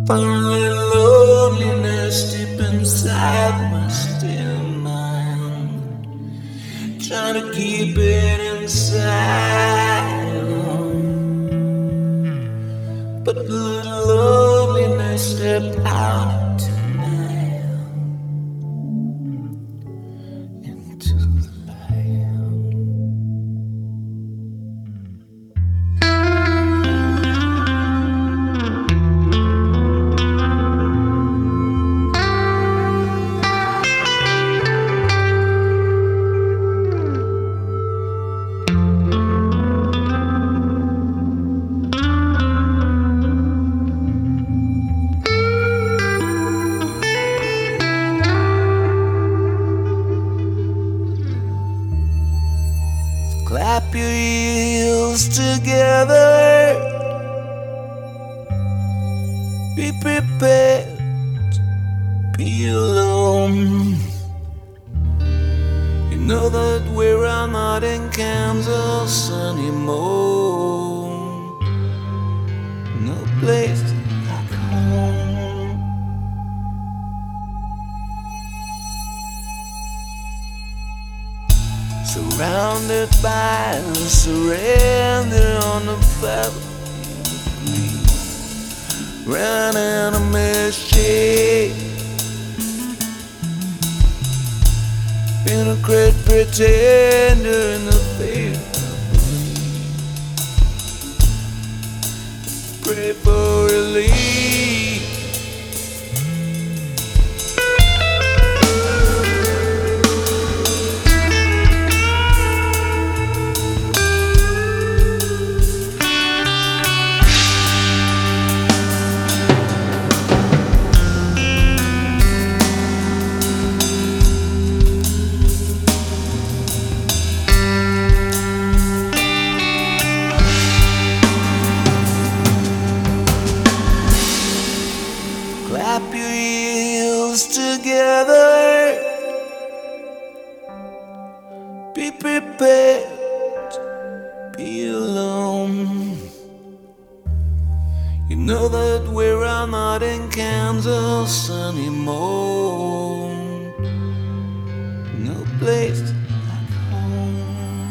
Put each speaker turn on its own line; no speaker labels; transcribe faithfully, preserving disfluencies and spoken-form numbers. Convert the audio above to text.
Finally, loneliness deep inside my still mind, trying to keep it inside. But the loneliness stepped out tonight into the light. Clap your heels together. Be prepared. Be alone. You know that we're not in Kansas anymore. No place like home. Surrounded by the surrender on the battlefield, running a machine, being a great pretender in the faith I believe. Pray for relief. Clap your heels together. Be prepared. Be alone. You know that we're not in Kansas anymore. No place like home.